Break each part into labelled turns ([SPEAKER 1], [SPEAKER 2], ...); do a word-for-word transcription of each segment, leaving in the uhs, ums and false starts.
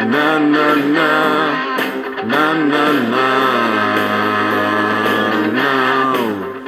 [SPEAKER 1] na na na, na na na, now.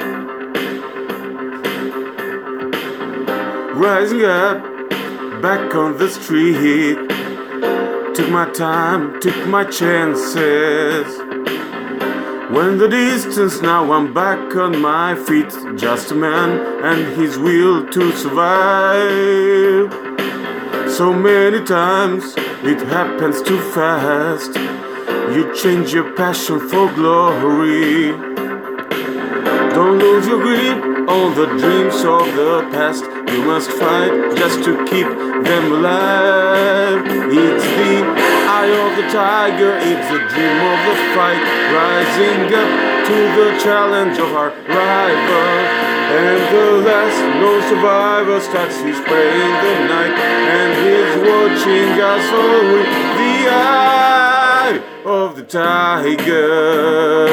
[SPEAKER 1] Rising up, back on the street. Took my time, took my chances. When the distance, now I'm back on my feet. Just a man and his will to survive. So many times it happens too fast. You change your passion for glory. Don't lose your grip on the dreams of the past. You must fight just to keep them alive. It's the eye of the tiger, it's the dream of the fight. Rising up to the challenge of our rival. And the last no survivor starts his prey in the night. And he's watching us all with the eye of the tiger.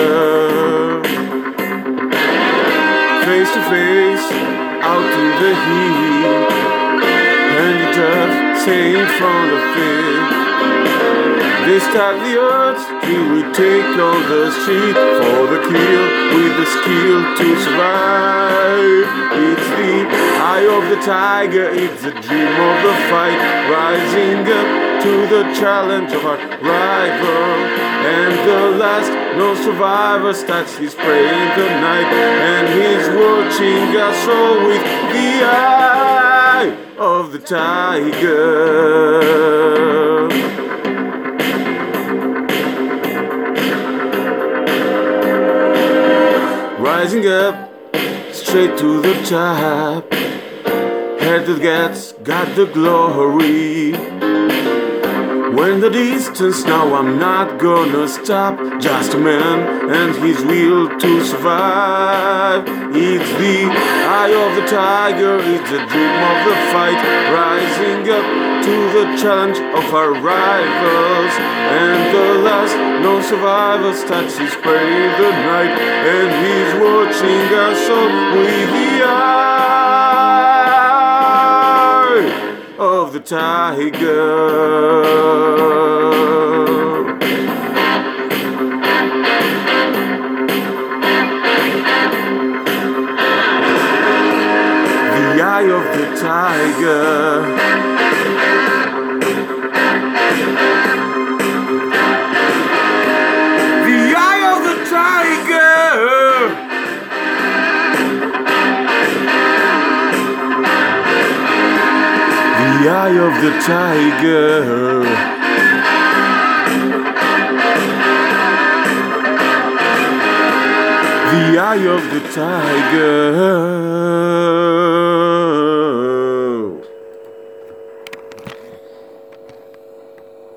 [SPEAKER 1] Face to face, out in the heat, handy tough, stay in front of it. They start the odds till we take on the street for the kill, with the skill to survive. It's the eye of the tiger, it's the dream of the fight. Rising up to the challenge of our rival. And the last no survivor starts his prey in the night. And he's watching us all with the eye of the tiger. Rising up, straight to the top. Head that gets, got the glory. When the distance, now I'm not gonna stop. Just a man and his will to survive. It's the eye of the tiger, it's the dream of the fight. Rising up to the challenge of our rivals. And the last no survivor starts his prey in the night. And he's watching us all with the eye of the tiger. The eye of the tiger. The eye of the tiger. The eye of the tiger. The eye of the tiger.